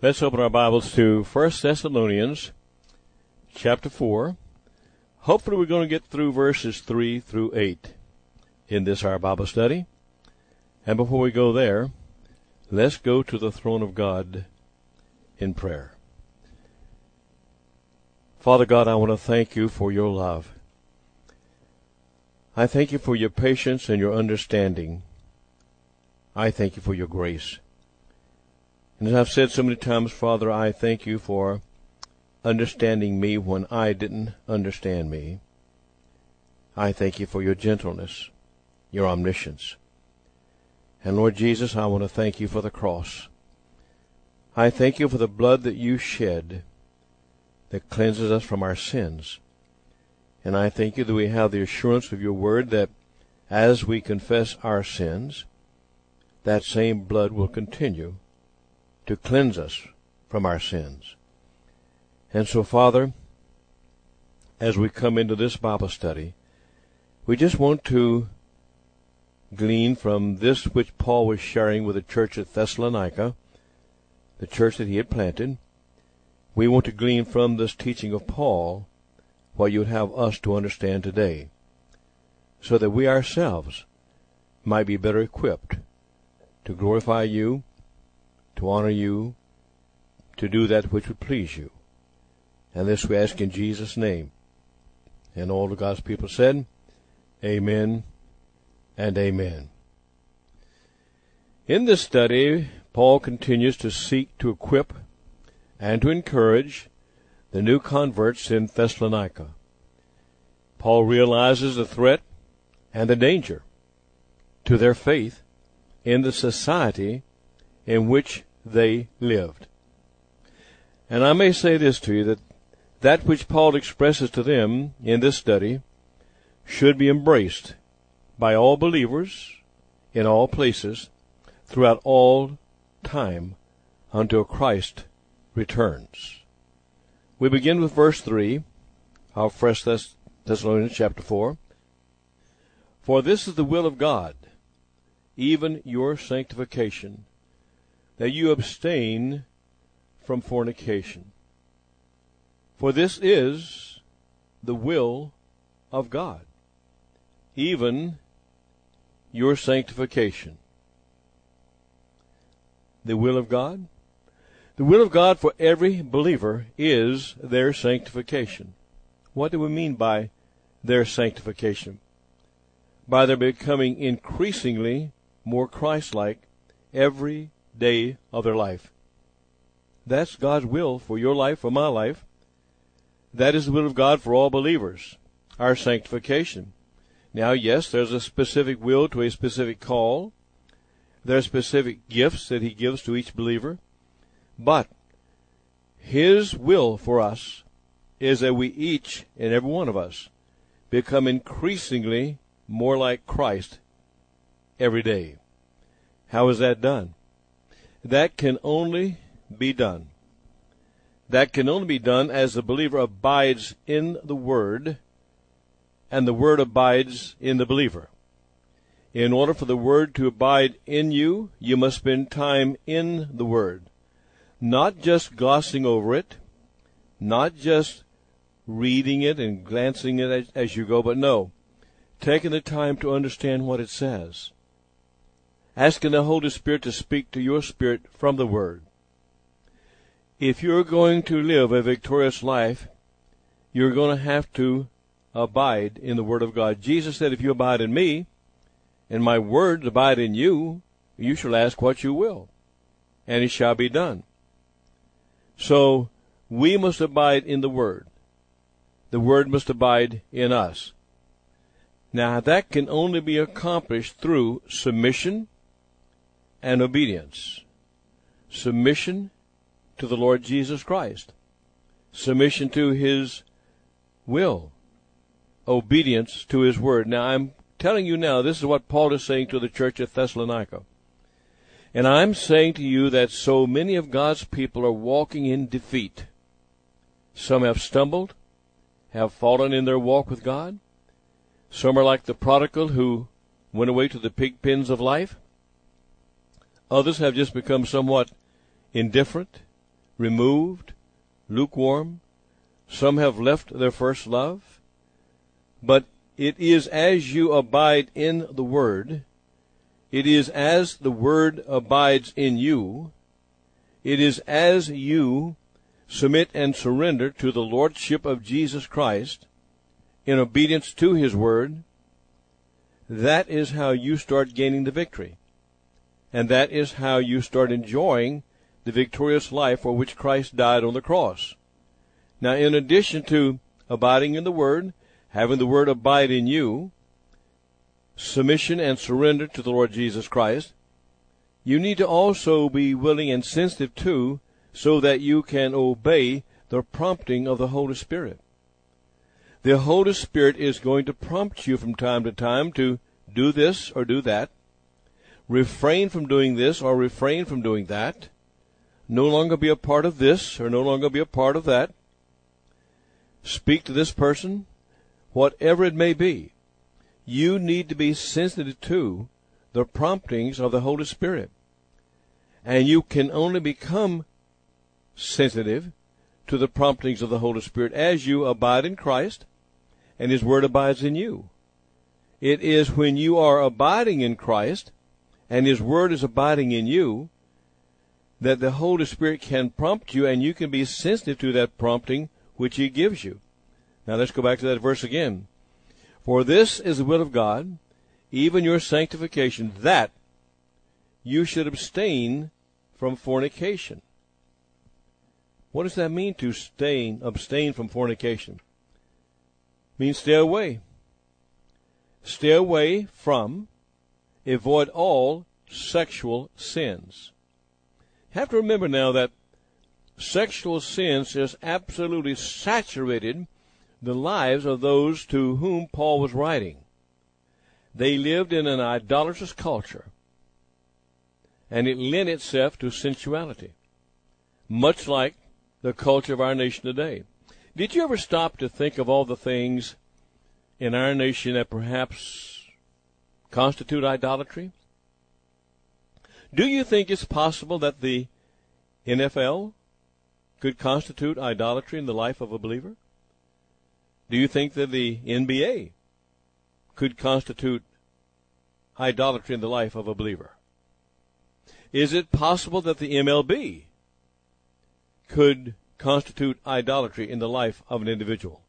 Let's open our Bibles to 1 Thessalonians chapter 4. Hopefully we're going to get through verses 3 through 8 in this our Bible study. And before we go there, let's go to the throne of God in prayer. Father God, I want to thank you for your love. I thank you for your patience and your understanding. I thank you for your grace. And as I've said so many times, Father, I thank you for understanding me when I didn't understand me. I thank you for your gentleness, your omniscience. And Lord Jesus, I want to thank you for the cross. I thank you for the blood that you shed that cleanses us from our sins. And I thank you that we have the assurance of your word that as we confess our sins, that same blood will continue to cleanse us from our sins. And so, Father, as we come into this Bible study, we just want to glean from this which Paul was sharing with the church at Thessalonica, the church that he had planted. We want to glean from this teaching of Paul what you would have us to understand today, so that we ourselves might be better equipped to glorify you, to honor you, to do that which would please you. And this we ask in Jesus' name. And all of God's people said, Amen and Amen. In this study, Paul continues to seek to equip and to encourage the new converts in Thessalonica. Paul realizes the threat and the danger to their faith in the society in which they lived. And I may say this to you, that which Paul expresses to them in this study should be embraced by all believers in all places throughout all time until Christ returns. We begin with verse 3 of 1 Thessalonians chapter 4. For this is the will of God, even your sanctification, that you abstain from fornication. For this is the will of God, even your sanctification. The will of God? The will of God for every believer is their sanctification. What do we mean by their sanctification? By their becoming increasingly more Christ-like every day of their life. That's God's will for your life, for my life. That is the will of God for all believers, our sanctification. Now, yes, there's a specific will to a specific call. There are specific gifts that he gives to each believer. But his will for us is that we each and every one of us become increasingly more like Christ every day. How is that done? That can only be done. That can only be done as the believer abides in the Word, and the Word abides in the believer. In order for the Word to abide in you, you must spend time in the Word. Not just glossing over it, not just reading it and glancing at it as you go, but no, taking the time to understand what it says. Asking the Holy Spirit to speak to your spirit from the Word. If you're going to live a victorious life, you're going to have to abide in the Word of God. Jesus said, if you abide in me, and my words abide in you, you shall ask what you will, and it shall be done. So, we must abide in the Word. The Word must abide in us. Now, that can only be accomplished through submission and obedience. Submission to the Lord Jesus Christ. Submission to His will. Obedience to His Word. Now, I'm telling you now, this is what Paul is saying to the church at Thessalonica. And I'm saying to you that so many of God's people are walking in defeat. Some have stumbled, have fallen in their walk with God. Some are like the prodigal who went away to the pig pens of life. Others have just become somewhat indifferent, removed, lukewarm. Some have left their first love. But it is as you abide in the Word, it is as the Word abides in you, it is as you submit and surrender to the Lordship of Jesus Christ in obedience to His Word, that is how you start gaining the victory. And that is how you start enjoying the victorious life for which Christ died on the cross. Now, in addition to abiding in the Word, having the Word abide in you, submission and surrender to the Lord Jesus Christ, you need to also be willing and sensitive to, so that you can obey the prompting of the Holy Spirit. The Holy Spirit is going to prompt you from time to time to do this or do that, refrain from doing this or refrain from doing that, no longer be a part of this or no longer be a part of that, speak to this person, whatever it may be. You need to be sensitive to the promptings of the Holy Spirit. And you can only become sensitive to the promptings of the Holy Spirit as you abide in Christ and His Word abides in you. It is when you are abiding in Christ and His Word is abiding in you that the Holy Spirit can prompt you, and you can be sensitive to that prompting which He gives you. Now let's go back to that verse again. For this is the will of God, even your sanctification, that you should abstain from fornication. What does that mean, to abstain from fornication? It means stay away. Stay away from, avoid all sexual sins. You have to remember now that sexual sins just absolutely saturated the lives of those to whom Paul was writing. They lived in an idolatrous culture, and it lent itself to sensuality, much like the culture of our nation today. Did you ever stop to think of all the things in our nation that perhaps constitute idolatry? Do you think it's possible that the NFL could constitute idolatry in the life of a believer? Do you think that the NBA could constitute idolatry in the life of a believer? Is it possible that the MLB could constitute idolatry in the life of an individual?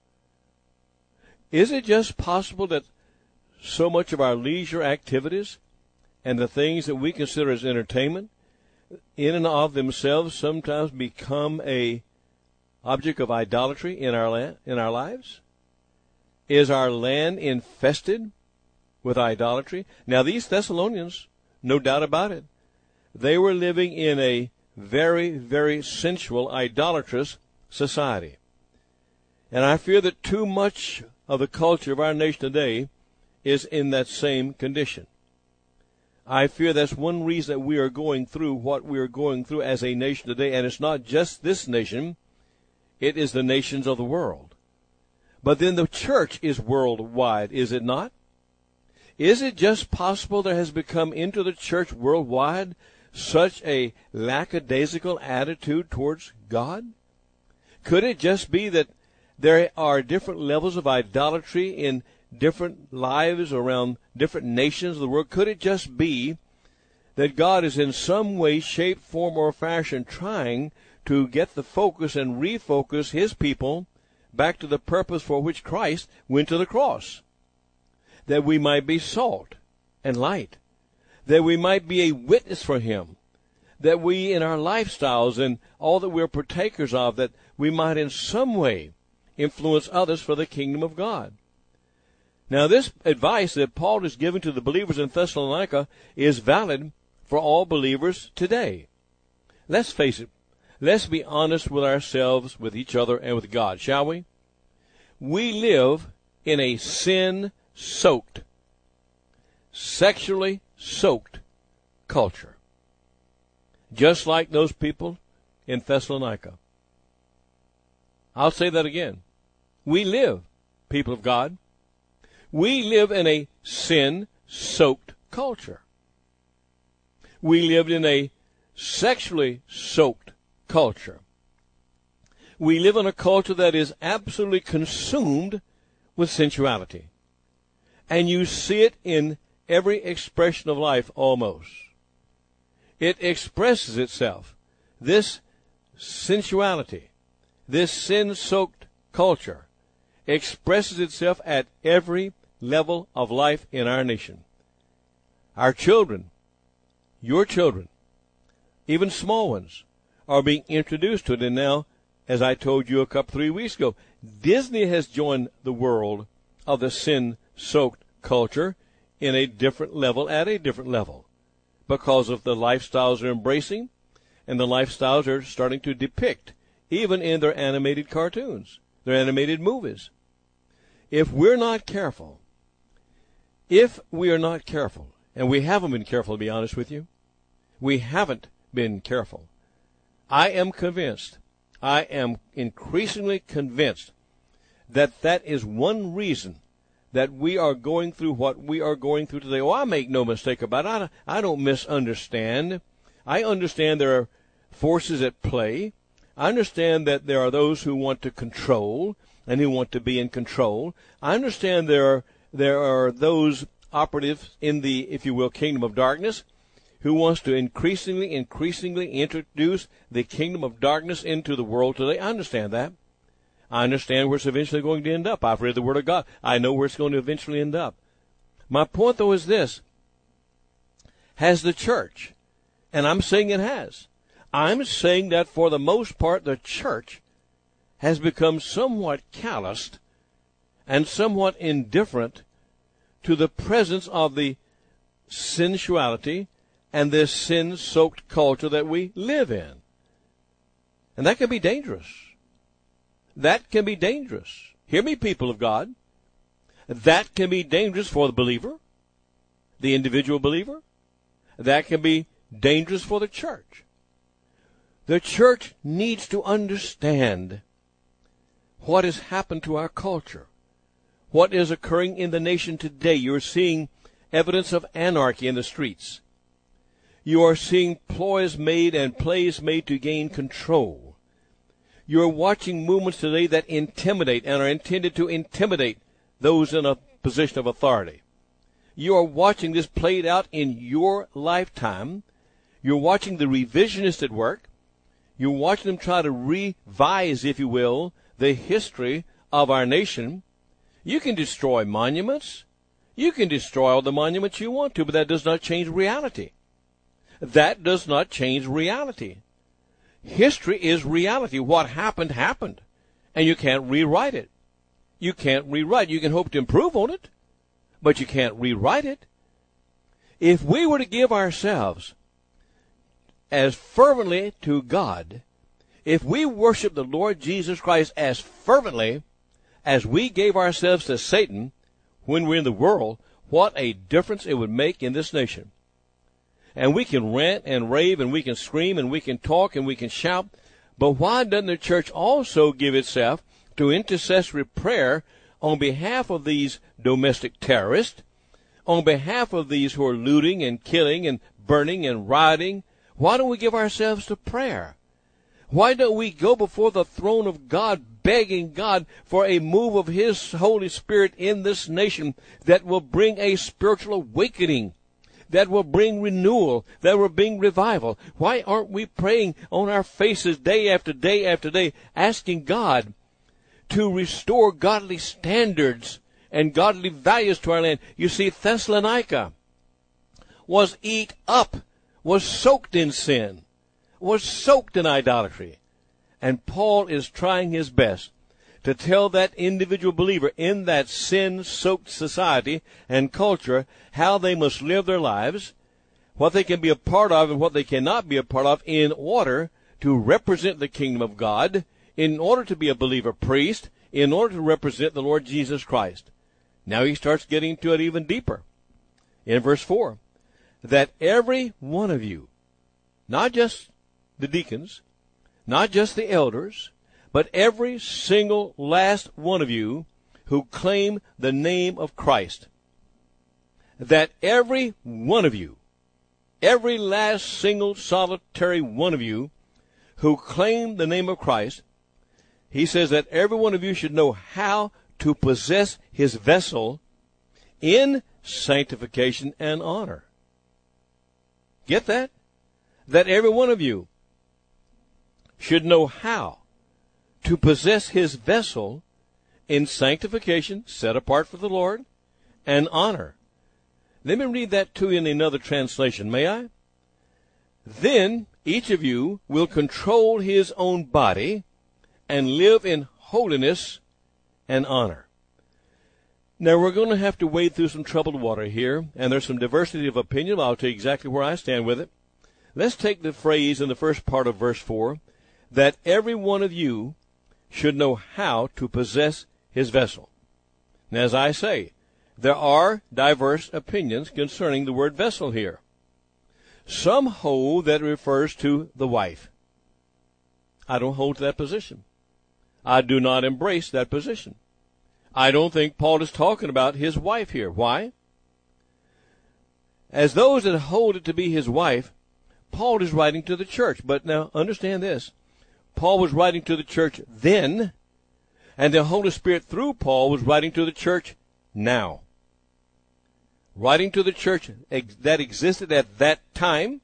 Is it just possible that so much of our leisure activities and the things that we consider as entertainment, in and of themselves, sometimes become a object of idolatry in our lives? Is our land infested with idolatry? Now, these Thessalonians, no doubt about it, they were living in a very, very sensual, idolatrous society. And I fear that too much of the culture of our nation today is in that same condition. I fear that's one reason that we are going through what we are going through as a nation today. And it's not just this nation, it is the nations of the world. But then the church is worldwide, is it not? Is it just possible there has become into the church worldwide such a lackadaisical attitude towards God? Could it just be that there are different levels of idolatry in different lives around different nations of the world? Could it just be that God is in some way, shape, form, or fashion trying to get the focus and refocus His people back to the purpose for which Christ went to the cross? That we might be salt and light, that we might be a witness for Him, that we in our lifestyles and all that we're partakers of, that we might in some way influence others for the kingdom of God. Now, this advice that Paul is giving to the believers in Thessalonica is valid for all believers today. Let's face it. Let's be honest with ourselves, with each other, and with God, shall we? We live in a sin-soaked, sexually soaked culture, just like those people in Thessalonica. I'll say that again. We live, people of God, we live in a sin-soaked culture. We lived in a sexually soaked culture. We live in a culture that is absolutely consumed with sensuality. And you see it in every expression of life almost. It expresses itself. This sensuality, this sin-soaked culture, expresses itself at every level of life in our nation. Our children, your children, even small ones, are being introduced to it. And now, as I told you 3 weeks ago, Disney has joined the world of the sin-soaked culture in a different level, at a different level, because of the lifestyles they're embracing and the lifestyles they're starting to depict, even in their animated cartoons, their animated movies. If we're not careful, and we haven't been careful, to be honest with you, we haven't been careful, I am increasingly convinced that that is one reason that we are going through what we are going through today. Oh, I make no mistake about it. I don't misunderstand. I understand there are forces at play. I understand that there are those who want to control and who want to be in control. I understand there are those operatives in the, if you will, kingdom of darkness who wants to increasingly introduce the kingdom of darkness into the world today. I understand that. I understand where it's eventually going to end up. I've read the Word of God. I know where it's going to eventually end up. My point, though, is this. Has the church, and I'm saying it has, I'm saying that for the most part the church has become somewhat calloused and somewhat indifferent to the presence of the sensuality and this sin-soaked culture that we live in. And that can be dangerous. That can be dangerous. Hear me, people of God. That can be dangerous for the believer, the individual believer. That can be dangerous for the church. The church needs to understand what has happened to our culture, what is occurring in the nation today. You're seeing evidence of anarchy in the streets. You are seeing ploys made and plays made to gain control. You're watching movements today that intimidate and are intended to intimidate those in a position of authority. You are watching this played out in your lifetime. You're watching the revisionists at work. You're watching them try to revise, if you will, the history of our nation. You can destroy monuments. You can destroy all the monuments you want to, but that does not change reality. That does not change reality. History is reality. What happened, happened. And you can't rewrite it. You can't rewrite it. You can hope to improve on it, but you can't rewrite it. If we were to give ourselves as fervently to God, if we worship the Lord Jesus Christ as fervently as we gave ourselves to Satan when we're in the world, what a difference it would make in this nation. And we can rant and rave and we can scream and we can talk and we can shout, but why doesn't the church also give itself to intercessory prayer on behalf of these domestic terrorists, on behalf of these who are looting and killing and burning and rioting? Why don't we give ourselves to prayer? Why don't we go before the throne of God, begging God for a move of His Holy Spirit in this nation that will bring a spiritual awakening, that will bring renewal, that will bring revival? Why aren't we praying on our faces day after day after day, asking God to restore godly standards and godly values to our land? You see, Thessalonica was eat up, was soaked in sin, was soaked in idolatry. And Paul is trying his best to tell that individual believer in that sin-soaked society and culture how they must live their lives, what they can be a part of and what they cannot be a part of in order to represent the kingdom of God, in order to be a believer priest, in order to represent the Lord Jesus Christ. Now he starts getting to it even deeper. In verse 4, that every one of you, not just the deacons, not just the elders, but every single last one of you who claim the name of Christ, that every one of you, every last single solitary one of you who claim the name of Christ, he says that every one of you should know how to possess his vessel in sanctification and honor. Get that? That every one of you should know how to possess his vessel in sanctification, set apart for the Lord, and honor. Let me read that to you in another translation, may I? Then each of you will control his own body and live in holiness and honor. Now, we're going to have to wade through some troubled water here, and there's some diversity of opinion. I'll tell you exactly where I stand with it. Let's take the phrase in the first part of verse 4, that every one of you should know how to possess his vessel. Now, as I say, there are diverse opinions concerning the word vessel here. Some hold that it refers to the wife. I don't hold to that position. I do not embrace that position. I don't think Paul is talking about his wife here. Why? As those that hold it to be his wife, Paul is writing to the church. But now, understand this. Paul was writing to the church then, and the Holy Spirit through Paul was writing to the church now. Writing to the church that existed at that time,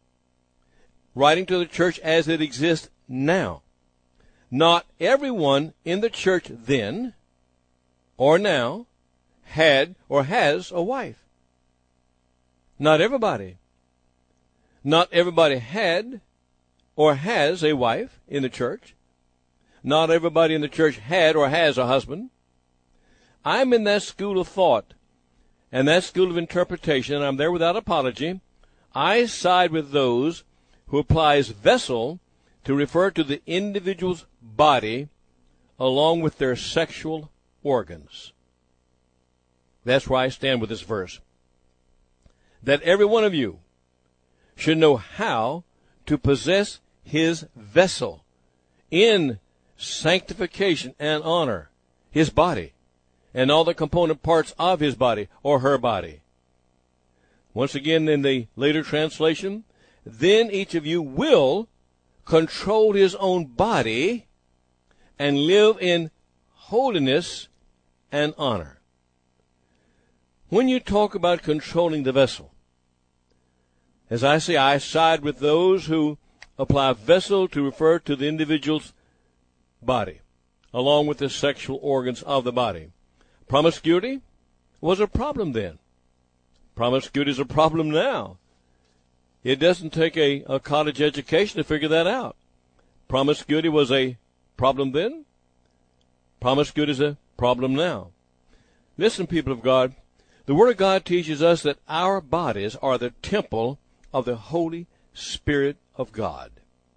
writing to the church as it exists now. Not everyone in the church then or now had or has a wife. Not everybody. Not everybody had or has a wife in the church. Not everybody in the church had or has a husband. I'm in that school of thought and that school of interpretation, and I'm there without apology. I side with those who applies vessel to refer to the individual's body along with their sexual organs. That's where I stand with this verse. That every one of you should know how to possess his vessel in sanctification and honor, his body, and all the component parts of his body or her body. Once again, in the later translation, then each of you will control his own body and live in holiness and honor. When you talk about controlling the vessel, as I say, I side with those who apply vessel to refer to the individual's body, along with the sexual organs of the body. Promiscuity was a problem then. Promiscuity is a problem now. It doesn't take a college education to figure that out. Promiscuity was a problem then. Promiscuity is a problem now. Listen, people of God, the Word of God teaches us that our bodies are the temple of the Holy Spirit of God.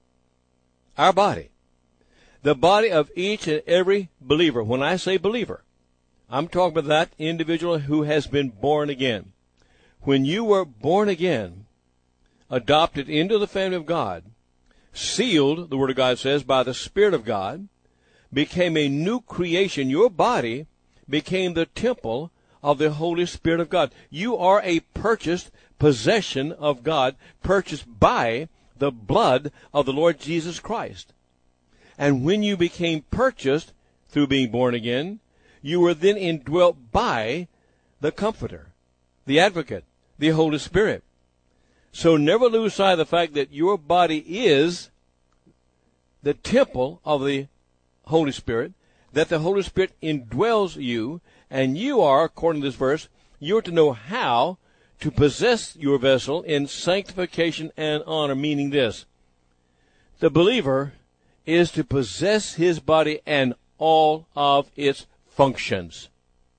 Our body. The body of each and every believer. When I say believer, I'm talking about that individual who has been born again. When you were born again, adopted into the family of God, sealed, the Word of God says, by the Spirit of God, became a new creation. Your body became the temple of the Holy Spirit of God. You are a purchased possession of God, purchased by the blood of the Lord Jesus Christ. And when you became purchased through being born again, you were then indwelt by the Comforter, the Advocate, the Holy Spirit. So never lose sight of the fact that your body is the temple of the Holy Spirit, that the Holy Spirit indwells you, and you are, according to this verse, you are to know how to possess your vessel in sanctification and honor, meaning this. The believer is to possess his body and all of its functions.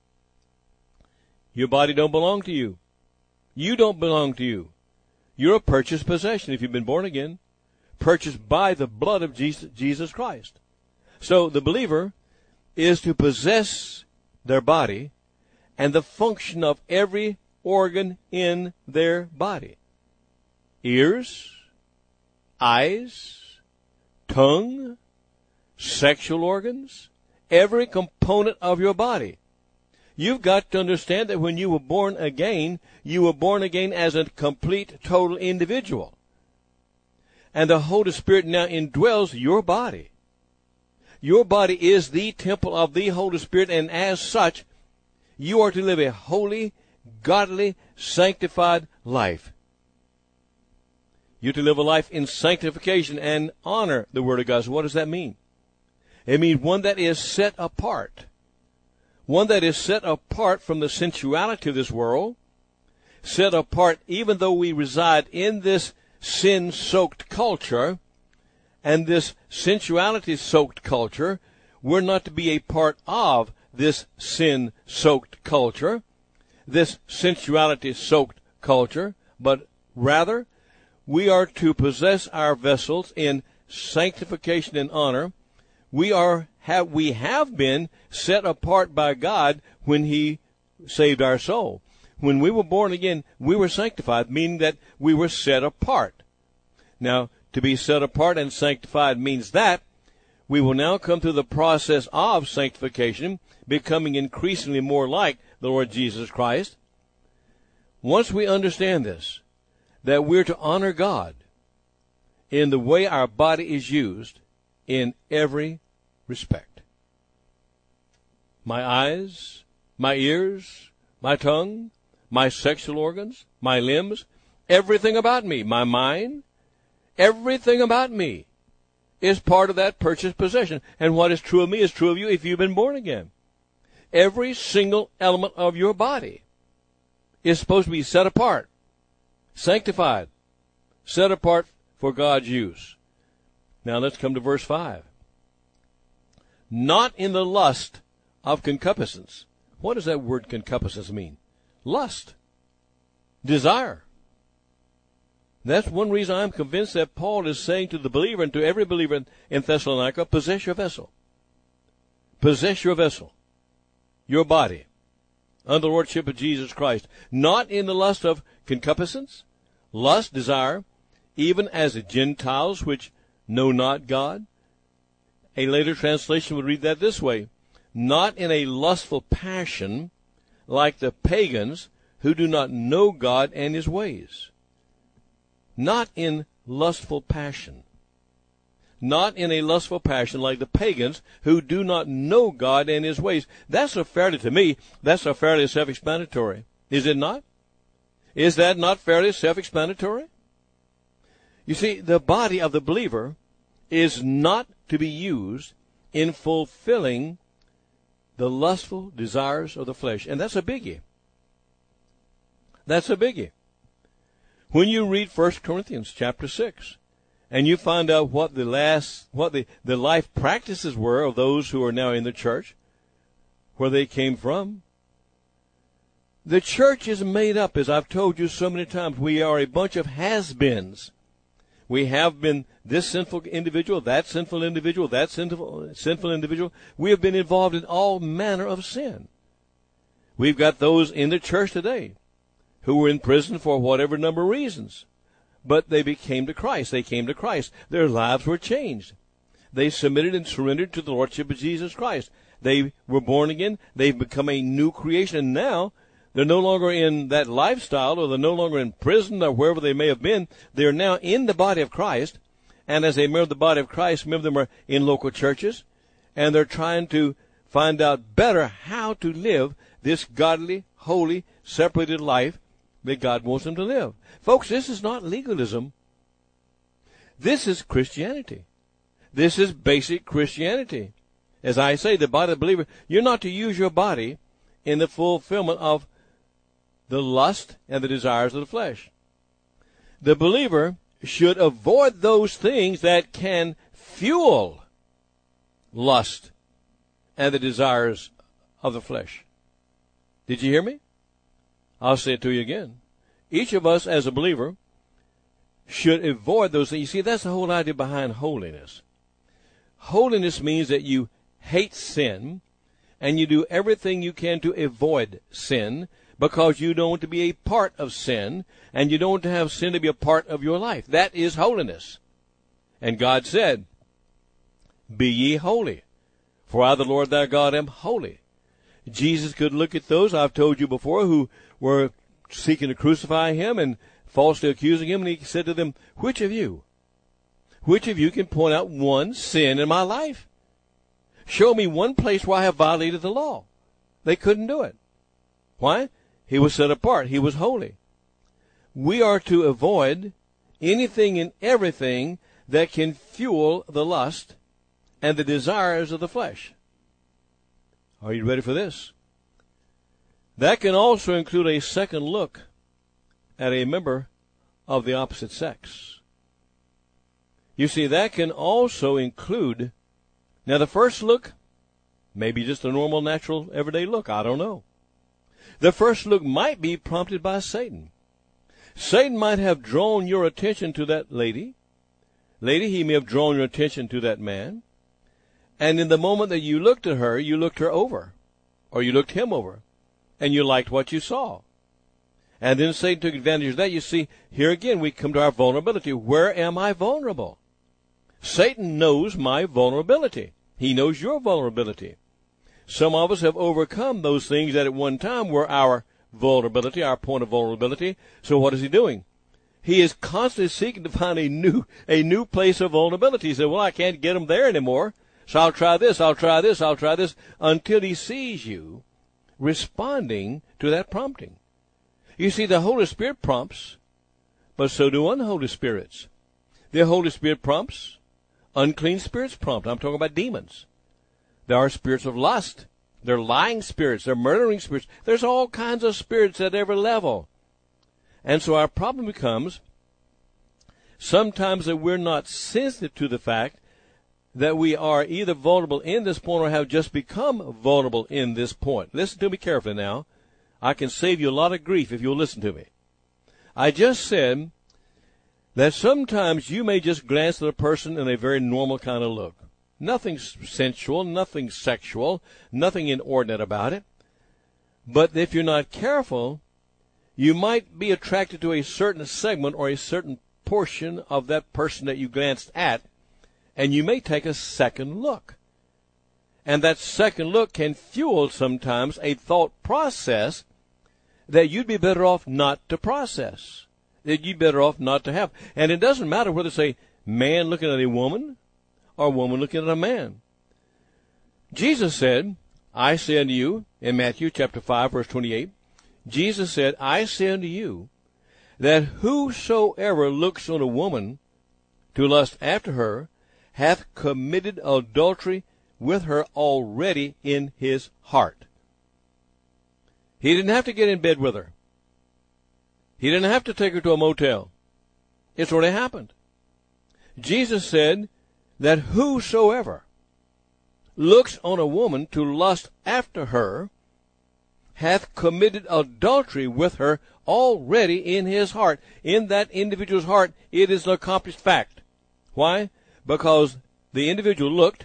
Your body don't belong to you. You don't belong to you. You're a purchased possession if you've been born again, purchased by the blood of Jesus Christ. So the believer is to possess their body and the function of every organ in their body. Ears, eyes, tongue, sexual organs, every component of your body. You've got to understand that when you were born again as a complete, total individual. And the Holy Spirit now indwells your body. Your body is the temple of the Holy Spirit, and as such, you are to live a holy, godly, sanctified life. You're to live a life in sanctification and honor the Word of God. So what does that mean? It means one that is set apart. One that is set apart from the sensuality of this world, set apart even though we reside in this sin-soaked culture, and this sensuality-soaked culture, we're not to be a part of this sin-soaked culture, this sensuality-soaked culture, but rather we are to possess our vessels in sanctification and honor. We have been set apart by God when He saved our soul. When we were born again, we were sanctified, meaning that we were set apart. Now, to be set apart and sanctified means that we will now come through the process of sanctification, becoming increasingly more like the Lord Jesus Christ. Once we understand this, that we're to honor God in the way our body is used in every respect. My eyes, my ears, my tongue, my sexual organs, my limbs, everything about me, my mind, everything about me is part of that purchased possession. And what is true of me is true of you if you've been born again. Every single element of your body is supposed to be set apart, sanctified, set apart for God's use. Now let's come to verse 5. Not in the lust of concupiscence. What does that word concupiscence mean? Lust. Desire. That's one reason I'm convinced that Paul is saying to the believer and to every believer in Thessalonica, possess your vessel. Possess your vessel. Your body. Under the lordship of Jesus Christ. Not in the lust of concupiscence, lust, desire, even as the Gentiles which know not God. A later translation would read that this way. Not in a lustful passion like the pagans who do not know God and His ways. Not in lustful passion. Not in a lustful passion like the pagans who do not know God and His ways. That's a fairly, to me, that's a fairly self-explanatory. Is it not? Is that not fairly self-explanatory? You see, the body of the believer is not to be used in fulfilling the lustful desires of the flesh. And that's a biggie. That's a biggie. When you read 1 Corinthians chapter 6, and you find out what the life practices were of those who are now in the church, where they came from. The church is made up, as I've told you so many times, we are a bunch of has-beens. We have been this sinful individual, that sinful individual, that sinful individual. We have been involved in all manner of sin. We've got those in the church today who were in prison for whatever number of reasons. But they came to Christ. They came to Christ. Their lives were changed. They submitted and surrendered to the lordship of Jesus Christ. They were born again. They've become a new creation. And now they're no longer in that lifestyle, or they're no longer in prison or wherever they may have been. They're now in the body of Christ. And as a member of the body of Christ, many of them are in local churches. And they're trying to find out better how to live this godly, holy, separated life that God wants them to live. Folks, this is not legalism. This is Christianity. This is basic Christianity. As I say, the body of the believer, you're not to use your body in the fulfillment of the lust and the desires of the flesh. The believer should avoid those things that can fuel lust and the desires of the flesh. Did you hear me? I'll say it to you again. Each of us as a believer should avoid those things. You see, that's the whole idea behind holiness. Holiness means that you hate sin and you do everything you can to avoid sin because you don't want to be a part of sin and you don't want to have sin to be a part of your life. That is holiness. And God said, "Be ye holy, for I, the Lord thy God, am holy." Jesus could look at those, I've told you before, who were seeking to crucify him and falsely accusing him, and he said to them, which of you can point out one sin in my life? Show me one place where I have violated the law. They couldn't do it. Why? He was set apart. He was holy. We are to avoid anything and everything that can fuel the lust and the desires of the flesh. Are you ready for this? That can also include a second look at a member of the opposite sex. You see, that can also include, now the first look, maybe just a normal, natural, everyday look, I don't know. The first look might be prompted by Satan. Satan might have drawn your attention to that lady. He may have drawn your attention to that man. And in the moment that you looked at her, you looked her over, or you looked him over, and you liked what you saw. And then Satan took advantage of that. You see, here again we come to our vulnerability. Where am I vulnerable? Satan knows my vulnerability. He knows your vulnerability. Some of us have overcome those things that at one time were our vulnerability, our point of vulnerability. So what is he doing? He is constantly seeking to find a new place of vulnerability. He said, well, I can't get them there anymore, so I'll try this, until he sees you responding to that prompting. You see, the Holy Spirit prompts, but so do unholy spirits. The Holy Spirit prompts, unclean spirits prompt. I'm talking about demons. There are spirits of lust. They're lying spirits. They're murdering spirits. There's all kinds of spirits at every level. And so our problem becomes sometimes that we're not sensitive to the fact that we are either vulnerable in this point or have just become vulnerable in this point. Listen to me carefully now. I can save you a lot of grief if you'll listen to me. I just said that sometimes you may just glance at a person in a very normal kind of look. Nothing sensual, nothing sexual, nothing inordinate about it. But if you're not careful, you might be attracted to a certain segment or a certain portion of that person that you glanced at, and you may take a second look. And that second look can fuel sometimes a thought process that you'd be better off not to process, that you'd be better off not to have. And it doesn't matter whether it's a man looking at a woman or a woman looking at a man. Jesus said, I say unto you, in Matthew chapter 5, verse 28, Jesus said, I say unto you, that whosoever looks on a woman to lust after her hath committed adultery with her already in his heart. He didn't have to get in bed with her. He didn't have to take her to a motel. It's already happened. Jesus said that whosoever looks on a woman to lust after her hath committed adultery with her already in his heart. In that individual's heart, it is an accomplished fact. Why? Because the individual looked,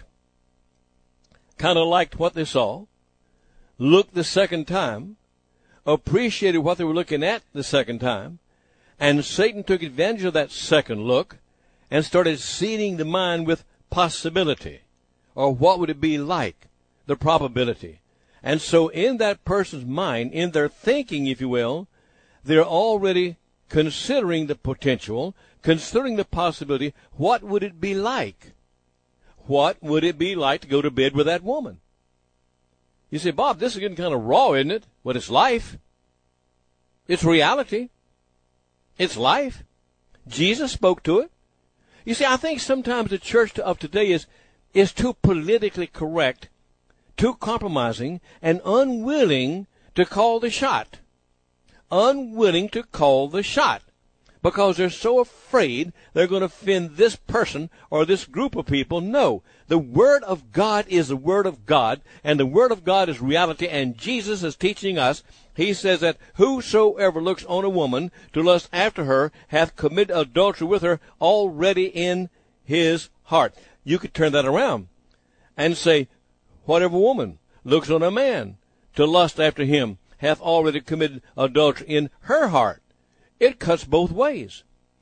kind of liked what they saw, looked the second time, appreciated what they were looking at the second time, and Satan took advantage of that second look and started seeding the mind with possibility, or what would it be like, the probability. And so in that person's mind, in their thinking, if you will, they're already considering the potential, considering the possibility. What would it be like? What would it be like to go to bed with that woman? You say, Bob, this is getting kind of raw, isn't it? Well, it's life. It's reality. It's life. Jesus spoke to it. You see, I think sometimes the church of today is too politically correct, too compromising, and unwilling to call the shot. Unwilling to call the shot. Because they're so afraid they're going to offend this person or this group of people. No. The Word of God is the Word of God, and the Word of God is reality, and Jesus is teaching us. He says that whosoever looks on a woman to lust after her hath committed adultery with her already in his heart. You could turn that around and say, whatever woman looks on a man to lust after him hath already committed adultery in her heart. It cuts both ways.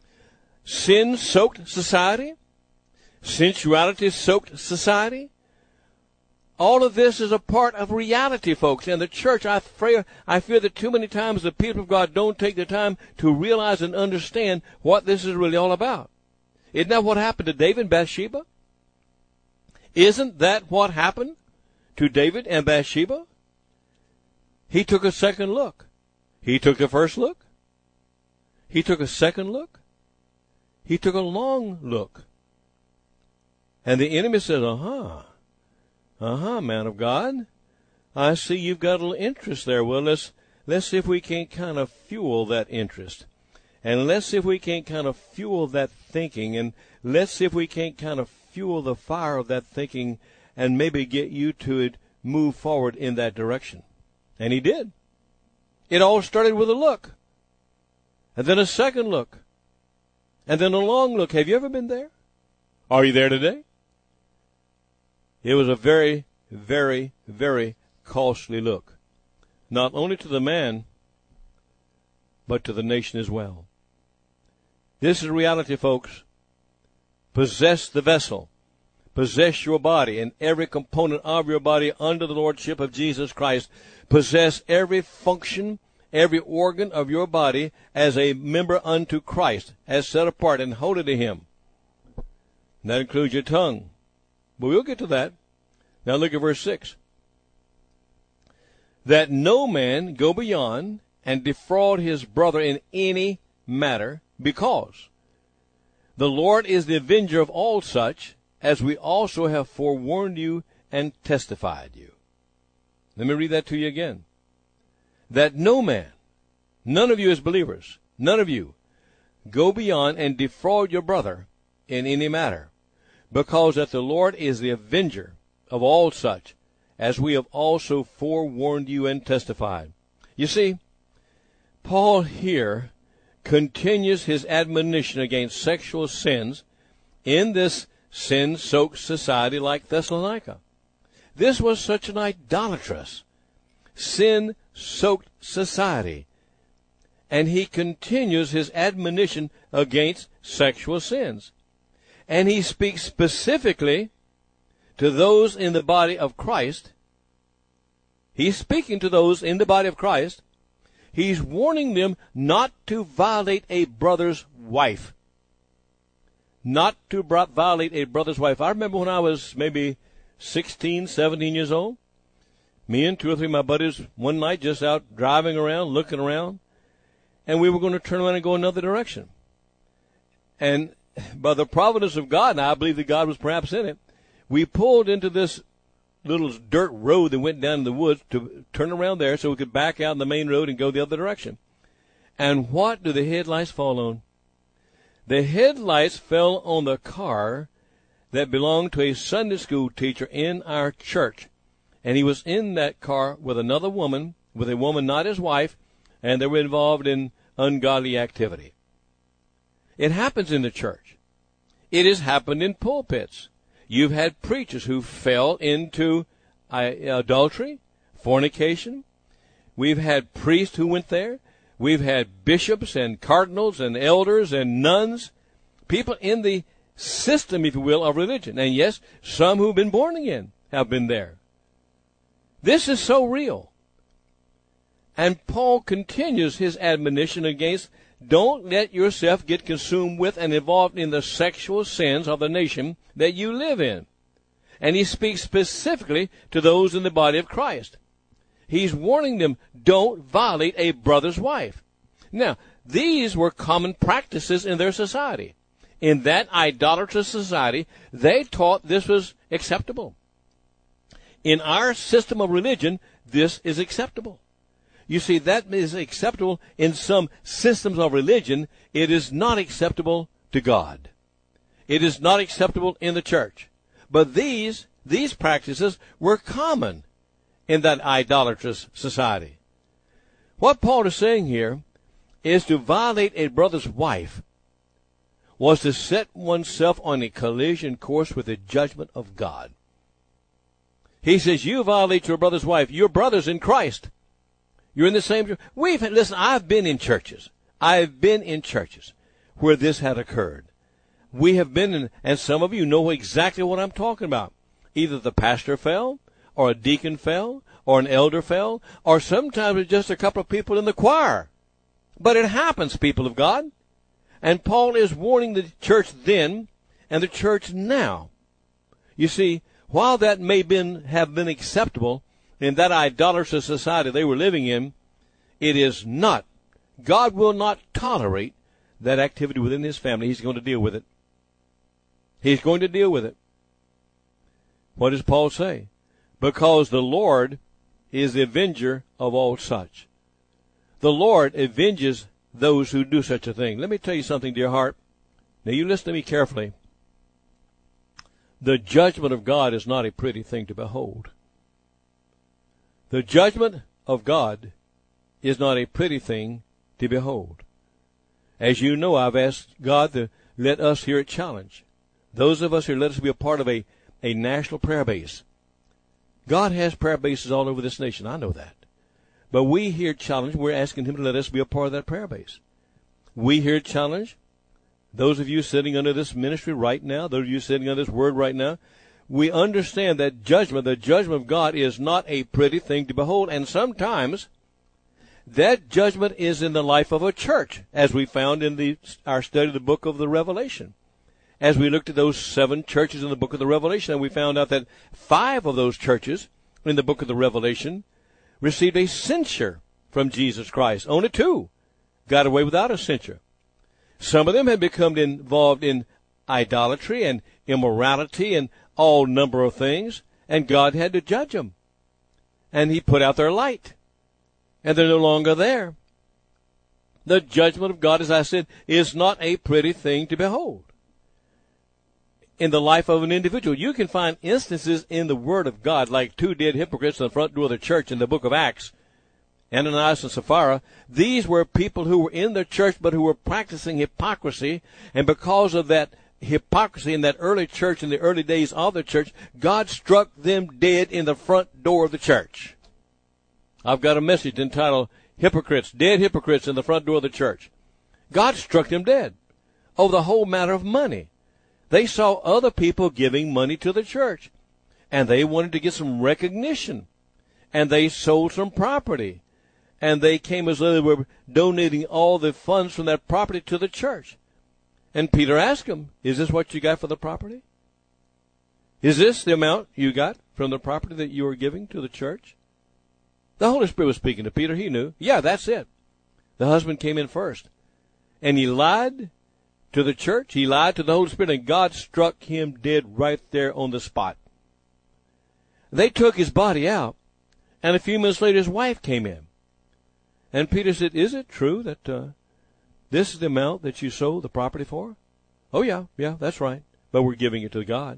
Sin-soaked society, sensuality-soaked society, all of this is a part of reality, folks. And the church, I fear that too many times the people of God don't take the time to realize and understand what this is really all about. Isn't that what happened to David and Bathsheba? Isn't that what happened to David and Bathsheba? He took a second look. He took the first look. He took a second look. He took a long look. And the enemy says, man of God, I see you've got a little interest there. Well, let's see if we can't kind of fuel that interest. And let's see if we can't kind of fuel that thinking. And let's see if we can't kind of fuel the fire of that thinking and maybe get you to move forward in that direction. And he did. It all started with a look. And then a second look. And then a long look. Have you ever been there? Are you there today? It was a very, very, very costly look. Not only to the man, but to the nation as well. This is reality, folks. Possess the vessel. Possess your body and every component of your body under the lordship of Jesus Christ. Possess every function, every organ of your body as a member unto Christ, as set apart and holy to Him. And that includes your tongue. But we'll get to that. Now look at verse 6. That no man go beyond and defraud his brother in any matter, because the Lord is the avenger of all such, as we also have forewarned you and testified you. Let me read that to you again. That no man, none of you as believers, none of you, go beyond and defraud your brother in any matter, because that the Lord is the avenger of all such, as we have also forewarned you and testified. You see, Paul here continues his admonition against sexual sins in this sin-soaked society like Thessalonica. This was such an idolatrous, sin-soaked society. And he continues his admonition against sexual sins. And he speaks specifically to those in the body of Christ. He's speaking to those in the body of Christ. He's warning them not to violate a brother's wife. Not to violate a brother's wife. I remember when I was maybe 16, 17 years old, me and two or three of my buddies one night just out driving around, looking around, and we were going to turn around and go another direction. And by the providence of God, and I believe that God was perhaps in it, we pulled into this little dirt road that went down in the woods to turn around there so we could back out on the main road and go the other direction. And what do the headlights fall on? The headlights fell on the car that belonged to a Sunday school teacher in our church. And he was in that car with another woman, with a woman not his wife, and they were involved in ungodly activity. It happens in the church. It has happened in pulpits. You've had preachers who fell into adultery, fornication. We've had priests who went there. We've had bishops and cardinals and elders and nuns, people in the system, if you will, of religion. And yes, some who've been born again have been there. This is so real. And Paul continues his admonition against, don't let yourself get consumed with and involved in the sexual sins of the nation that you live in. And he speaks specifically to those in the body of Christ. He's warning them, don't violate a brother's wife. Now, these were common practices in their society. In that idolatrous society, they taught this was acceptable. In our system of religion, this is acceptable. You see, that is acceptable in some systems of religion. It is not acceptable to God. It is not acceptable in the church. But these practices were common in that idolatrous society. What Paul is saying here is to violate a brother's wife was to set oneself on a collision course with the judgment of God. He says, you violate your brother's wife. Your brother's in Christ. You're in the same church. Listen, I've been in churches. I've been in churches where this had occurred. We have been in, and some of you know exactly what I'm talking about. Either the pastor fell, or a deacon fell, or an elder fell, or sometimes it's just a couple of people in the choir. But it happens, people of God. And Paul is warning the church then and the church now. You see, while that may have been acceptable in that idolatrous society they were living in, it is not. God will not tolerate that activity within his family. He's going to deal with it. He's going to deal with it. What does Paul say? Because the Lord is the avenger of all such. The Lord avenges those who do such a thing. Let me tell you something, dear heart. Now you listen to me carefully. The judgment of God is not a pretty thing to behold. The judgment of God is not a pretty thing to behold. As you know, I've asked God to let us here at Challenge, those of us who let us be a part of a national prayer base. God has prayer bases all over this nation. I know that. But we here at Challenge, we're asking him to let us be a part of that prayer base. We here at Challenge, those of you sitting under this ministry right now, those of you sitting under this word right now, we understand that judgment, the judgment of God, is not a pretty thing to behold. And sometimes that judgment is in the life of a church, as we found in our study of the book of the Revelation. As we looked at those 7 churches in the book of the Revelation, and we found out that 5 of those churches in the book of the Revelation received a censure from Jesus Christ. Only 2 got away without a censure. Some of them had become involved in idolatry and immorality and all number of things, and God had to judge them. And he put out their light, and they're no longer there. The judgment of God, as I said, is not a pretty thing to behold in the life of an individual. You can find instances in the Word of God, like 2 dead hypocrites in the front door of the church in the book of Acts, Ananias and Sapphira. These were people who were in the church but who were practicing hypocrisy, and because of that hypocrisy in that early church, in the early days of the church, God struck them dead in the front door of the church. I've got a message entitled, Hypocrites, Dead Hypocrites in the Front Door of the Church. God struck them dead over the whole matter of money. They saw other people giving money to the church, and they wanted to get some recognition, and they sold some property, and they came as though they were donating all the funds from that property to the church. And Peter asked him, is this what you got for the property? Is this the amount you got from the property that you were giving to the church? The Holy Spirit was speaking to Peter. He knew. Yeah, that's it. The husband came in first, and he lied to the church. He lied to the Holy Spirit, and God struck him dead right there on the spot. They took his body out, and a few minutes later his wife came in. And Peter said, is it true that this is the amount that you sold the property for? Oh, yeah, that's right. But we're giving it to God.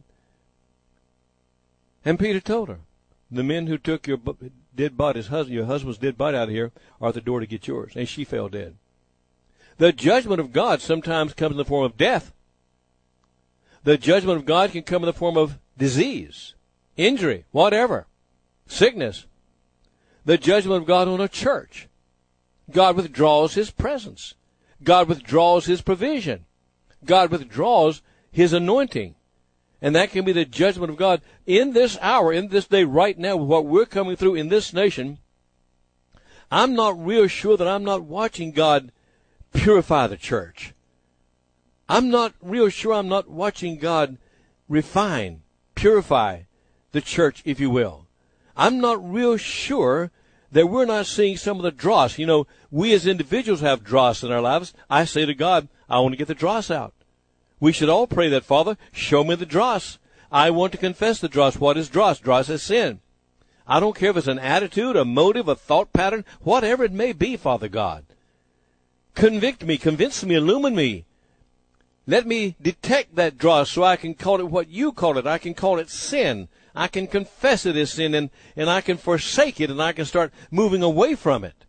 And Peter told her, the men who took your dead body, your husband's dead body out of here, are at the door to get yours. And she fell dead. The judgment of God sometimes comes in the form of death. The judgment of God can come in the form of disease, injury, whatever, sickness. The judgment of God on a church. God withdraws his presence. God withdraws his provision. God withdraws his anointing. And that can be the judgment of God in this hour, in this day, right now, with what we're coming through in this nation. I'm not real sure that I'm not watching God purify the church. I'm not real sure I'm not watching God refine, purify the church, if you will. I'm not real sure that we're not seeing some of the dross. You know, we as individuals have dross in our lives. I say to God, I want to get the dross out. We should all pray that, Father, show me the dross. I want to confess the dross. What is dross? Dross is sin. I don't care if it's an attitude, a motive, a thought pattern, whatever it may be, Father God. Convict me, convince me, illumine me. Let me detect that dross so I can call it what you call it. I can call it sin. I can confess it as sin, and I can forsake it, and I can start moving away from it.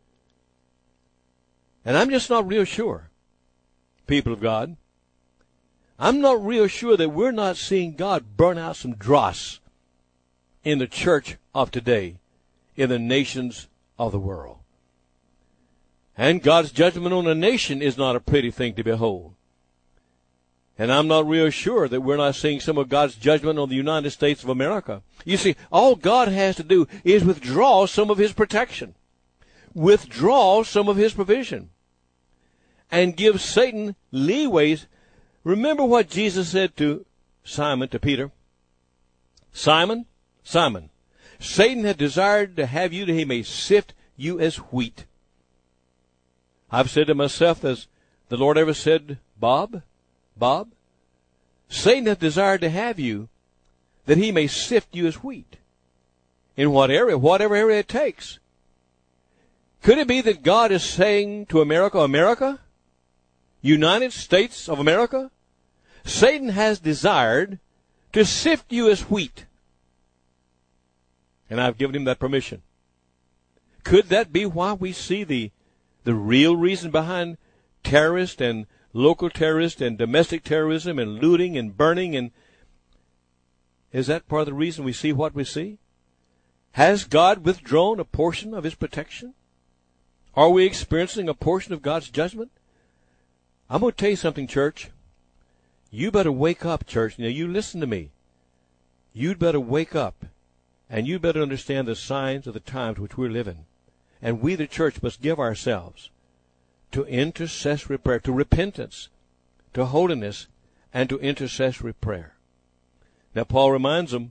And I'm just not real sure, people of God. I'm not real sure that we're not seeing God burn out some dross in the church of today, in the nations of the world. And God's judgment on a nation is not a pretty thing to behold. And I'm not real sure that we're not seeing some of God's judgment on the United States of America. You see, all God has to do is withdraw some of his protection, withdraw some of his provision, and give Satan leeways. Remember what Jesus said to Simon, to Peter. Simon, Simon, Satan hath desired to have you that he may sift you as wheat. I've said to myself, as the Lord ever said, Bob, Satan hath desired to have you that he may sift you as wheat. In what area? Whatever area it takes. Could it be that God is saying to America, America, United States of America, Satan has desired to sift you as wheat. And I've given him that permission. Could that be why we see the real reason behind terrorist and local terrorist and domestic terrorism and looting and burning? And is that part of the reason we see what we see? Has God withdrawn a portion of his protection? Are we experiencing a portion of God's judgment? I'm going to tell you something, church. You better wake up, church. Now, you listen to me. You'd better wake up, and you better understand the signs of the times which we're living. And we, the church, must give ourselves to intercessory prayer, to repentance, to holiness, and to intercessory prayer. Now, Paul reminds them,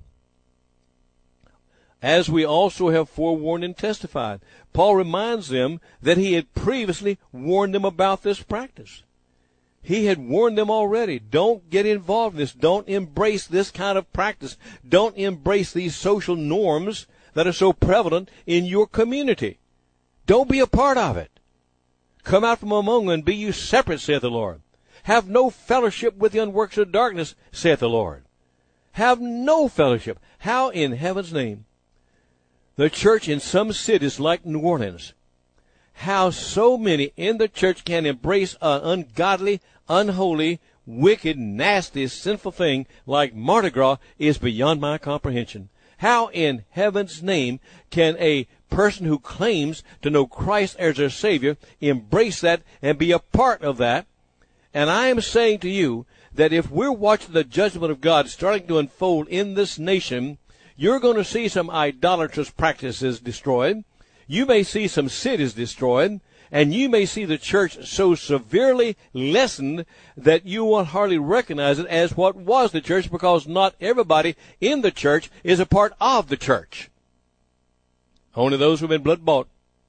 as we also have forewarned and testified. Paul reminds them that he had previously warned them about this practice. He had warned them already. Don't get involved in this. Don't embrace this kind of practice. Don't embrace these social norms that are so prevalent in your community. Don't be a part of it. Come out from among them and be you separate, saith the Lord. Have no fellowship with the unworks of darkness, saith the Lord. Have no fellowship. How in heaven's name? The church in some cities like New Orleans, how so many in the church can embrace an ungodly, unholy, wicked, nasty, sinful thing like Mardi Gras is beyond my comprehension. How in heaven's name can a person who claims to know Christ as their Savior embrace that and be a part of that? And I am saying to you that if we're watching the judgment of God starting to unfold in this nation, you're going to see some idolatrous practices destroyed. You may see some cities destroyed. And you may see the church so severely lessened that you won't hardly recognize it as what was the church, because not everybody in the church is a part of the church. Only those who've been blood bought.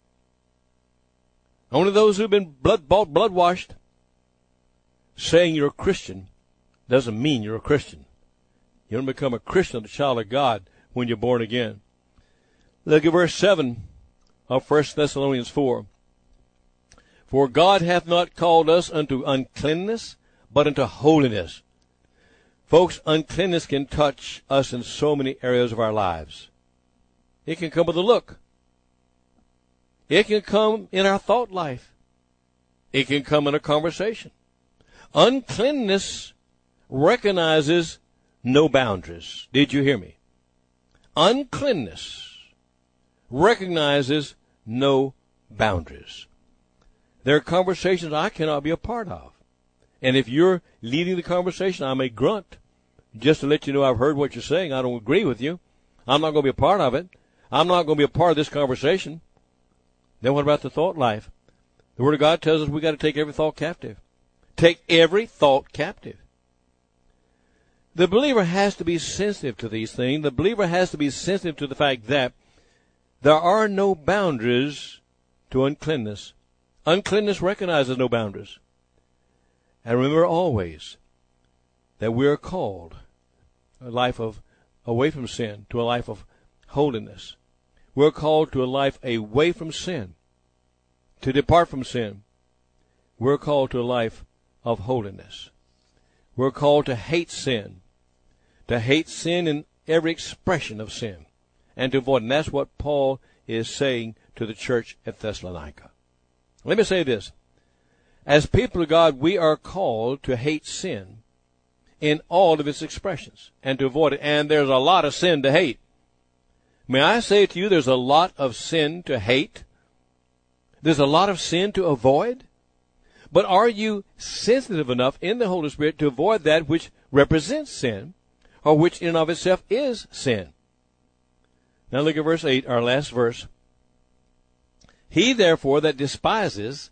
Only those who've been blood bought, blood washed. Saying you're a Christian doesn't mean you're a Christian. You don't become a Christian, a child of God, when you're born again. Look at verse 7 of 1 Thessalonians 4. For God hath not called us unto uncleanness, but unto holiness. Folks, uncleanness can touch us in so many areas of our lives. It can come with a look. It can come in our thought life. It can come in a conversation. Uncleanness recognizes no boundaries. Did you hear me? Uncleanness recognizes no boundaries. There are conversations I cannot be a part of. And if you're leading the conversation, I may grunt just to let you know I've heard what you're saying. I don't agree with you. I'm not going to be a part of it. I'm not going to be a part of this conversation. Then what about the thought life? The Word of God tells us we got to take every thought captive. Take every thought captive. The believer has to be sensitive to these things. The believer has to be sensitive to the fact that there are no boundaries to uncleanness. Uncleanness recognizes no boundaries. And remember always that we are called a life of away from sin to a life of holiness. We're called to a life away from sin, to depart from sin. We're called to a life of holiness. We're called to hate sin in every expression of sin, and to avoid. And that's what Paul is saying to the church at Thessalonica. Let me say this. As people of God, we are called to hate sin in all of its expressions and to avoid it. And there's a lot of sin to hate. May I say to you, there's a lot of sin to hate. There's a lot of sin to avoid. But are you sensitive enough in the Holy Spirit to avoid that which represents sin, or which in and of itself is sin? Now look at verse 8, our last verse. He therefore that despises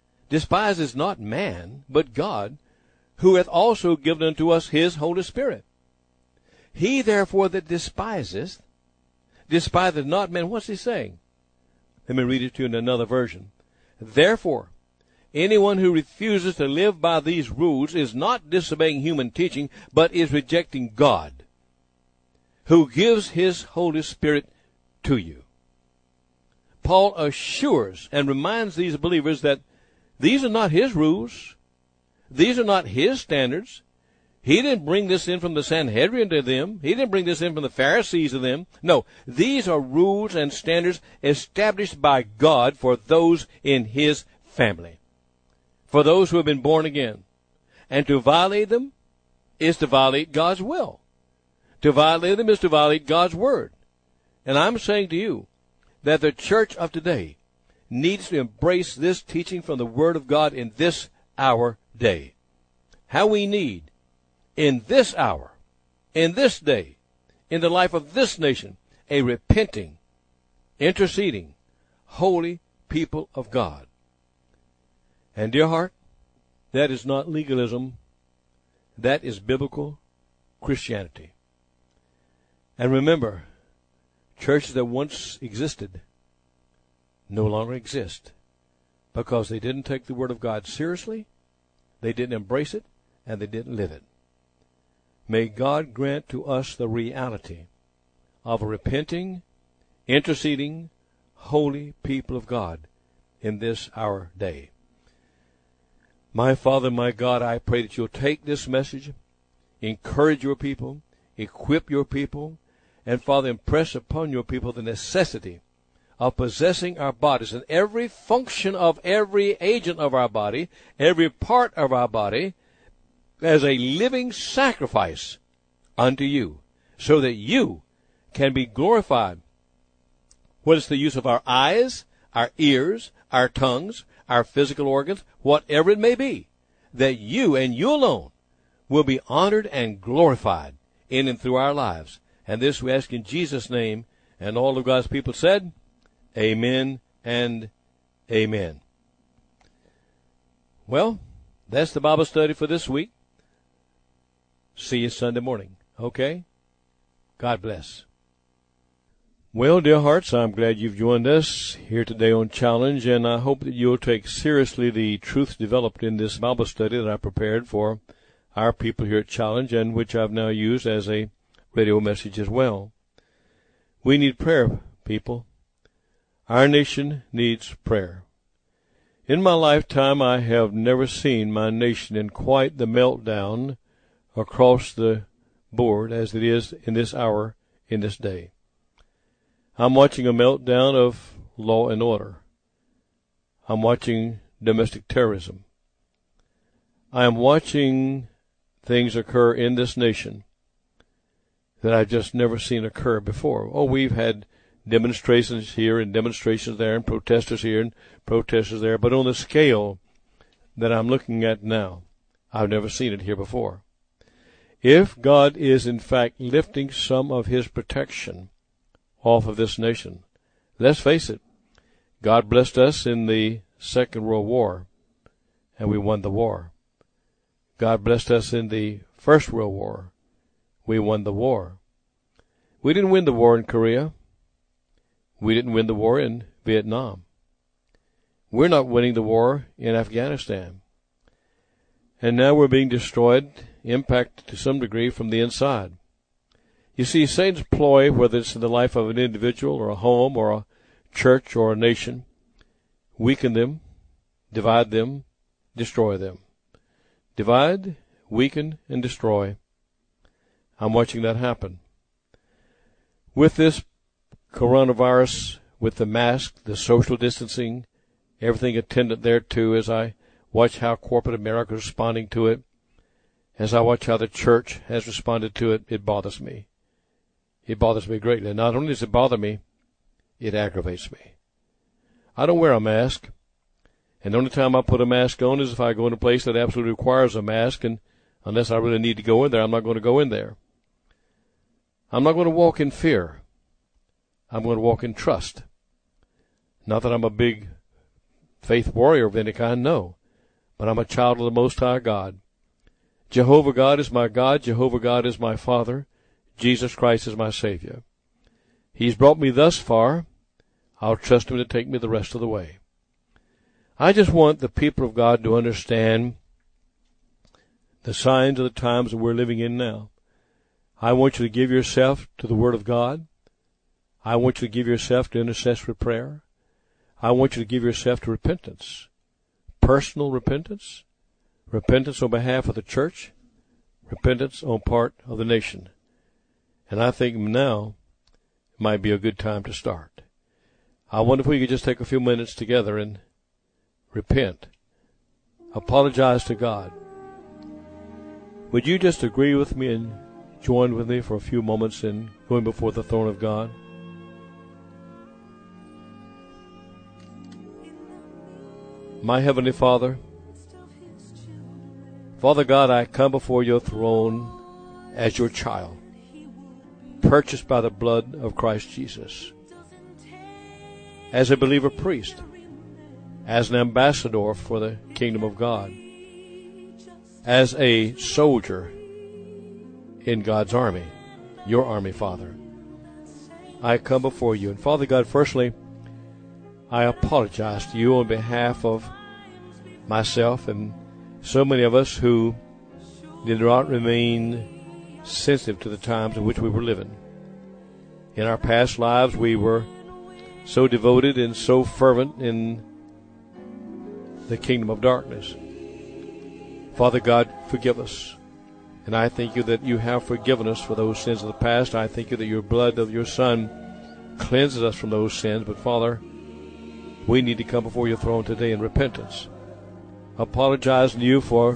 not man, but God, who hath also given unto us his Holy Spirit. He therefore that despiseth not men. What's he saying? Let me read it to you in another version. Therefore, anyone who refuses to live by these rules is not disobeying human teaching, but is rejecting God, who gives his Holy Spirit to you. Paul assures and reminds these believers that these are not his rules. These are not his standards. He didn't bring this in from the Sanhedrin to them. He didn't bring this in from the Pharisees to them. No, these are rules and standards established by God for those in his family, for those who have been born again. And to violate them is to violate God's will. To violate them is to violate God's word. And I'm saying to you that the church of today needs to embrace this teaching from the Word of God in this our day. How we need, in this hour, in this day, in the life of this nation, a repenting, interceding, holy people of God. And dear heart, that is not legalism. That is biblical Christianity. And remember, churches that once existed no longer exist because they didn't take the Word of God seriously, they didn't embrace it, and they didn't live it. May God grant to us the reality of a repenting, interceding, holy people of God in this our day. My Father, my God, I pray that you'll take this message, encourage your people, equip your people, and, Father, impress upon your people the necessity of possessing our bodies and every function of every agent of our body, every part of our body, as a living sacrifice unto you, so that you can be glorified. What is the use of our eyes, our ears, our tongues, our physical organs, whatever it may be, that you and you alone will be honored and glorified in and through our lives. And this we ask in Jesus' name, and all of God's people said, amen and amen. Well, that's the Bible study for this week. See you Sunday morning, okay? God bless. Well, dear hearts, I'm glad you've joined us here today on Challenge, and I hope that you'll take seriously the truths developed in this Bible study that I prepared for our people here at Challenge, and which I've now used as a radio message as well. We need prayer, people. Our nation needs prayer. In my lifetime, I have never seen my nation in quite the meltdown across the board as it is in this hour, in this day. I'm watching a meltdown of law and order. I'm watching domestic terrorism. I am watching things occur in this nation that I've just never seen occur before. Oh, we've had demonstrations here and demonstrations there and protesters here and protesters there, but on the scale that I'm looking at now, I've never seen it here before. If God is in fact lifting some of his protection off of this nation, let's face it, God blessed us in the Second World War, and we won the war. God blessed us in the First World War. We won the war. We didn't win the war in Korea. We didn't win the war in Vietnam. We're not winning the war in Afghanistan. And now we're being destroyed, impacted to some degree from the inside. You see, Satan's ploy, whether it's in the life of an individual or a home or a church or a nation, weaken them, divide them, destroy them. Divide, weaken, and destroy. I'm watching that happen. With this coronavirus, with the mask, the social distancing, everything attendant thereto, as I watch how corporate America is responding to it, as I watch how the church has responded to it, it bothers me. It bothers me greatly. Not only does it bother me, it aggravates me. I don't wear a mask, and the only time I put a mask on is if I go in a place that absolutely requires a mask, and unless I really need to go in there, I'm not going to go in there. I'm not going to walk in fear. I'm going to walk in trust. Not that I'm a big faith warrior of any kind, no. But I'm a child of the Most High God. Jehovah God is my God. Jehovah God is my Father. Jesus Christ is my Savior. He's brought me thus far. I'll trust Him to take me the rest of the way. I just want the people of God to understand the signs of the times that we're living in now. I want you to give yourself to the Word of God. I want you to give yourself to intercessory prayer. I want you to give yourself to repentance. Personal repentance. Repentance on behalf of the church. Repentance on part of the nation. And I think now might be a good time to start. I wonder if we could just take a few minutes together and repent. Apologize to God. Would you just agree with me and join with me for a few moments in going before the throne of God? My Heavenly Father, Father God, I come before your throne as your child, purchased by the blood of Christ Jesus, as a believer priest, as an ambassador for the kingdom of God, as a soldier in God's army, your army, Father. I come before you. And Father God, firstly, I apologize to you on behalf of myself and so many of us who did not remain sensitive to the times in which we were living. In our past lives, we were so devoted and so fervent in the kingdom of darkness. Father God, forgive us. And I thank you that you have forgiven us for those sins of the past. I thank you that your blood of your Son cleanses us from those sins. But Father, we need to come before your throne today in repentance. Apologizing to you for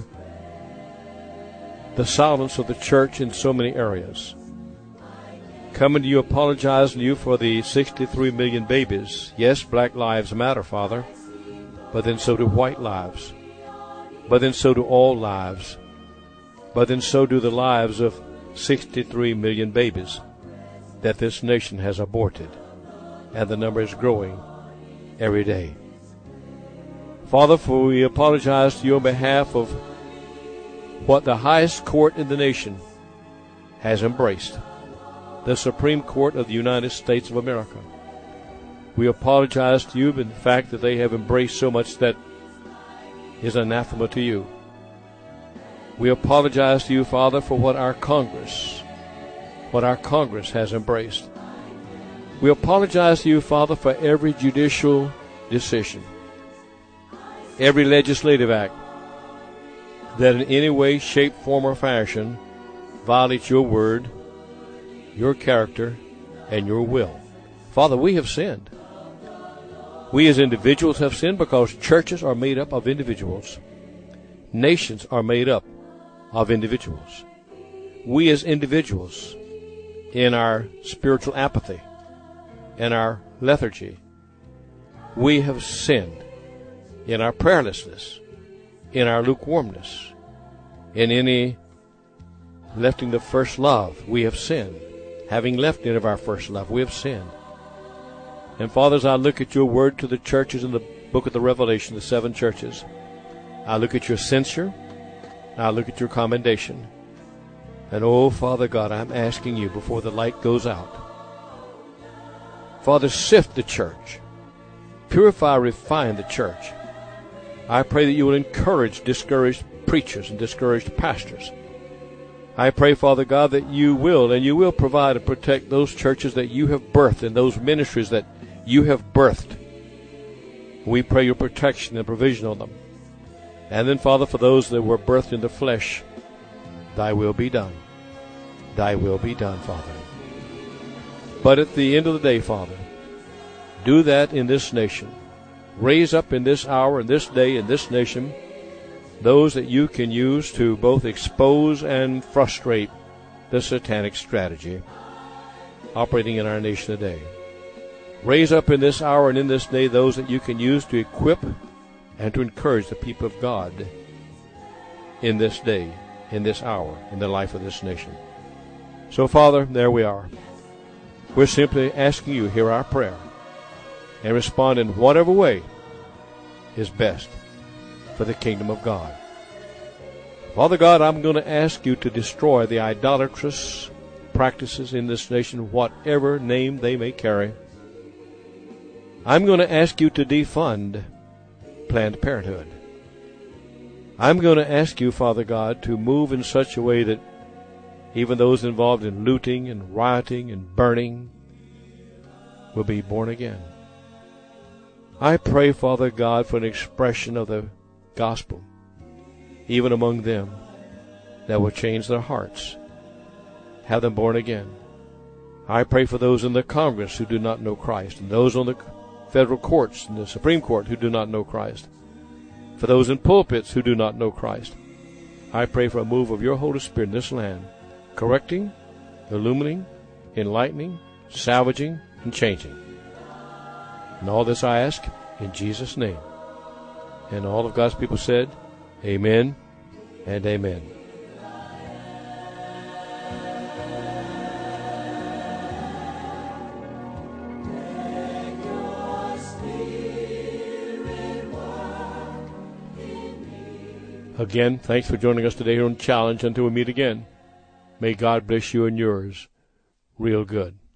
the silence of the church in so many areas. Coming to you, apologizing to you for the 63 million babies. Yes, black lives matter, Father, but then so do white lives. But then so do all lives. But then so do the lives of 63 million babies that this nation has aborted. And the number is growing every day. Father, for we apologize to you on behalf of what the highest court in the nation has embraced, the Supreme Court of the United States of America. We apologize to you for the fact that they have embraced so much that is anathema to you. We apologize to you, Father, for what our Congress has embraced. We apologize to you, Father, for every judicial decision, every legislative act that in any way, shape, form, or fashion violates your word, your character, and your will. Father, we have sinned. We as individuals have sinned because churches are made up of individuals. Nations are made up of individuals. We as individuals, in our spiritual apathy, in our lethargy, we have sinned. In our prayerlessness, in our lukewarmness, in any lifting the first love, we have sinned. Having left any of our first love, we have sinned. And Father, as I look at your word to the churches in the book of the Revelation, the 7 churches, I look at your censure, I look at your commendation. And oh, Father God, I'm asking you before the light goes out, Father, sift the church, purify, refine the church. I pray that you will encourage discouraged preachers and discouraged pastors. I pray, Father God, that you will provide and protect those churches that you have birthed and those ministries that you have birthed. We pray your protection and provision on them. And then, Father, for those that were birthed in the flesh, thy will be done. Thy will be done, Father. But at the end of the day, Father, do that in this nation. Raise up in this hour, in this day, in this nation, those that you can use to both expose and frustrate the satanic strategy operating in our nation today. Raise up in this hour and in this day those that you can use to equip and to encourage the people of God in this day, in this hour, in the life of this nation. So, Father, there we are. We're simply asking you to hear our prayer and respond in whatever way is best for the kingdom of God. Father God, I'm going to ask you to destroy the idolatrous practices in this nation, whatever name they may carry. I'm going to ask you to defund Planned Parenthood. I'm going to ask you, Father God, to move in such a way that even those involved in looting and rioting and burning will be born again. I pray, Father God, for an expression of the gospel, even among them, that will change their hearts, have them born again. I pray for those in the Congress who do not know Christ, and those on the federal courts and the Supreme Court who do not know Christ, for those in pulpits who do not know Christ. I pray for a move of your Holy Spirit in this land, correcting, illuminating, enlightening, salvaging, and changing. And all this I ask in Jesus' name. And all of God's people said, amen and amen. Again, thanks for joining us today here on Challenge. Until we meet again, may God bless you and yours real good.